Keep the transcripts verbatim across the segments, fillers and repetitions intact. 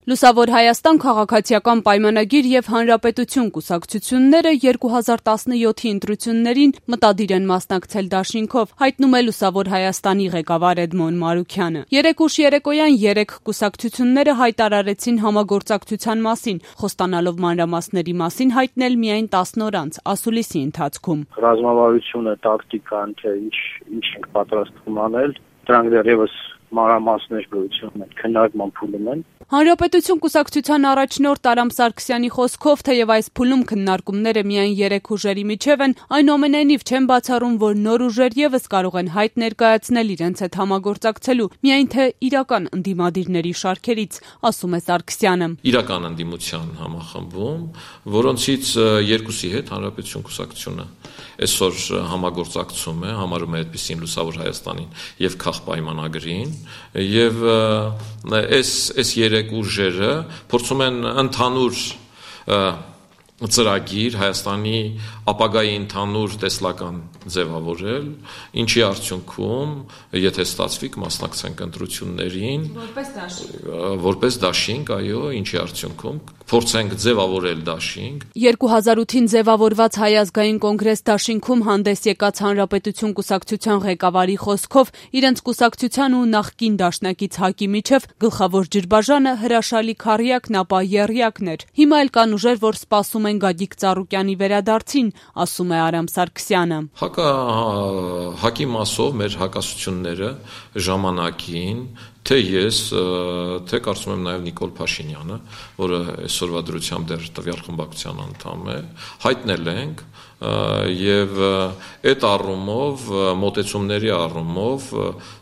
Լուսավոր Հայաստան քաղաքացիական պայմանագիր և հանրապետություն կուսակցությունները երկու հազար տասնյոթի ընտրություններին մտադիր են մասնակցել դաշինքով, հայտնում է Լուսավոր Հայաստանի ղեկավար Էդմոն Մարուքյանը։ Երեկ ուշ երեկոյան երեք կուսակցությունները հայտարարեցին համագործակցության մասին, խոստանալով մանրամասների մասին հայտնել միայն տասն օր անց, ասուլիսի ընթացքում։ Ռազմավարությունը, տակտիկան, թե ինչ ինչ ենք պատրաստվում անել, դրանք դեռևս մանրամասներ գոյություն են, քննարկման փուլում են։ Հանրապետություն կուսակցության առաջնորդ Արամ Սարգսյանի խոսքով, թեև այս փուլում քննարկումները միայն երեք ուժերի միջև են, այնուամենայնիվ չեն բացառում, որ նոր ուժեր ևս կարող են հայտ ներկայացնել իրենց հետ համագործակցելու, միայն թե իրական ընդդիմադիրների շարքերից, ասում է Սարգսյանը։ Իրական ընդդիմության համախմբում, որոնցից երկուսի հետ Հանրապետություն կուսակցությունը այսօր համագործակցում է, համարում է այդպիսին Լուսավոր Հայաստանին եւ քաղաքապայմանագրին, եւ այս այս երեք ուժերը փորձում են ընդհանուր ծրագիր Հայաստանի ապագայի ընդհանուր տեսլական ձևավորել, ինչի արդյունքում, եթե ստացվի, կմասնակցենք ընտրություններին, որպես դաշինք, որպես դաշինք, այո, ինչի արդյունքում փորձենք ձևավորել դաշինք։ երկու հազար ութին ձևավորված Հայ ազգային կոնգրես դաշինքում հանդես եկած Հանրապետություն կուսակցության ղեկավարի խոսքով իրենց կուսակցության ու նախկին դաշնակից ՀԱԿ-ի միջև գլխավոր ջրբաժանը հրաշալի քառյակն, ապա եռյակն էր։ Հիմա էլ կան ուժեր, որ սպասում են Գագիկ Ծառուկյանի վերադարձին, ասում է Արամ Սարգսյանը։ ՀԱԿ-ը ՀԱԿ-ի մասով մեր հակասությունները ժամանակին թե ես, թե կարծում եմ նաև Նիկոլ Փաշինյանը, որը այսօրվա դրությամբ դեռ տվյալ խմբակցության անդամ է, հայտնել ենք եւ այդ առումով, մոտեցումների առումով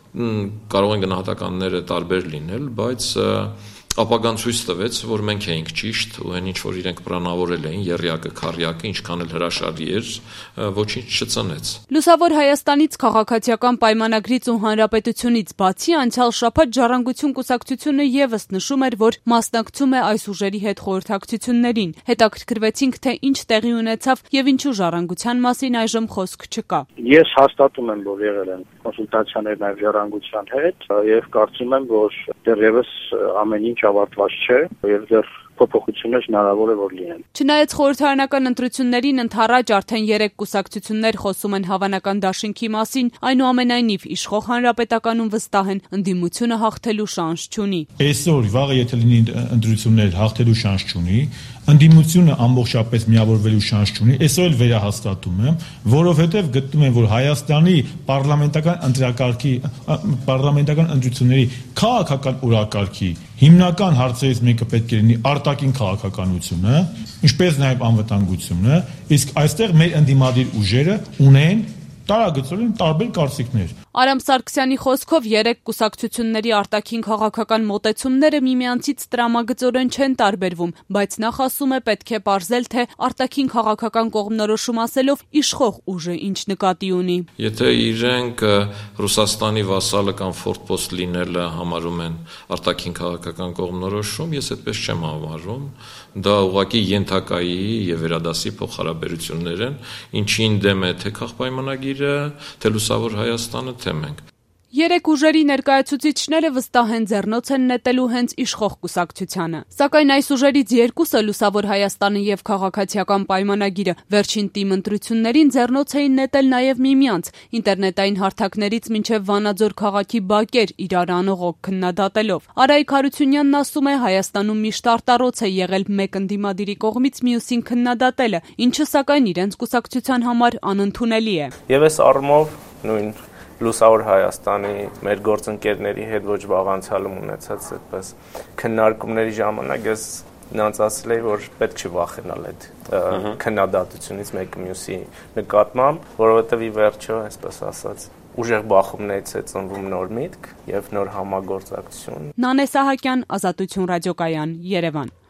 կարող են գնահատականները տարբեր լինել, բայց ապագան ցույց տվեց, որ մենք էինք ճիշտ ու այն ինչ որ իրենք պլանավորել էին եռյակը, քառյակը, ինչքան էլ հրաշալի էր, ոչինչ չծնեց։ Լուսավոր Հայաստանից քաղաքացիական պայմանագրից ու հանրապետությունից բացի անցյալ շաբաթ Ժառանգություն կուսակցությունը ևս նշում էր, որ մասնակցում է այս ուժերի հետ խորհրդակցություններին։ Հետաքրքրվեցինք, թե ինչ տեղի ունեցավ եւ ինչու Ժառանգության մասին այժմ խոսք չկա։ Ես հաստատում եմ, որ եղել են կոնսուլտացիաներ նաև Ժառանգության հետ եւ կարծում եմ, որ դեռևս ամեն ինչ ավարտված չէ եւ դեռ փոփոխություններ հնարավոր է որ լինեն։ Չնայած խորհրդարանական ընտրություններին ընդառաջ արդեն երեք կուսակցություններ խոսում են հավանական դաշինքի մասին, այնուամենայնիվ իշխող հանրապետականում վստահ են ընդդիմությունը հաղթելու շանս չունի։ Այսօր վաղը եթե լինի ընտրություններ հաղթելու շանս չունի, ընդդիմությունը ամբողջապես միավորվելու շանս չունի, այսօր էլ վերահաստատում եմ, որովհետև գտնում եմ, որ Հայաստանի պարլամենտական ընտրակարգի պարլամենտական ընտրությունների քաղաքական օրակարգի հիմնական հարցերից մեկը պետք է լինի արտաքին քաղաքականությունը, ինչպես նաև անվտանգությունը, իսկ այստեղ մեր ընդդիմադիր ուժերը ունեն տարագծորեն տարբեր կարծիքներ։ Արամ Սարգսյանի խոսքով երեք կուսակցությունների արտաքին քաղաքական մոտեցումները միմյանցից տրամագծորեն չեն տարբերվում, բայց նախ ասում է պետք է պարզել, թե արտաքին քաղաքական կողմնորոշում ասելով իշխող ուժը ինչ նկատի ունի։ Եթե իրենք Ռուսաստանի վասալը կամ ֆորտպոստ լինելը համարում են արտաքին քաղաքական կողմնորոշում, ես այդպես չեմ համարում, դա ուղղակի ենթակայի եւ վերադասի փոխհարաբերություններ են, ինչին դեմ է թե քաղաքապայմանագիրը, թե Լուսավոր Հայաստանը, թե մենք։ Երեք ուժերի ներկայացուցիչները վստահ են ձեռնոց են նետելու հենց իշխող կուսակցությանը։ Սակայն այս ուժերից երկուսը Լուսավոր Հայաստանը եւ քաղաքացիական պայմանագիրը վերջին տիմ ընտրություններին ձեռնոց էին նետել նաեւ միմյանց, ինտերնետային հարթակներից մինչեւ Վանաձոր քաղաքի բակեր իրար անողոք քննադատելով։ Արայիկ Հարությունյանն ասում է, Հայաստանում միշտ արտառոց է եղել մեկ ընդդիմադիրի կողմից մյուսին քննադատելը, ինչը սակայն իրենց կուսակցության համար անընդունելի է։ Եվ այս առումով նույն Լուսավոր Հայաստանի մեր գործընկերների հետ ոչ վաղ անցյալում ունեցած այդպես քննարկումների ժամանակ ես նրանց ասել էի, որ պետք չի վախենալ այդ քննադատությունից մեկը մյուսի նկատմամբ, որովհետև ի վերջո, այսպես ասած, ուժեղ բախումներից է ծնվում նոր միտք եւ նոր համագործակցություն։ Նանե Սահակյան, Ազատություն ռադիոկայան, Երևան։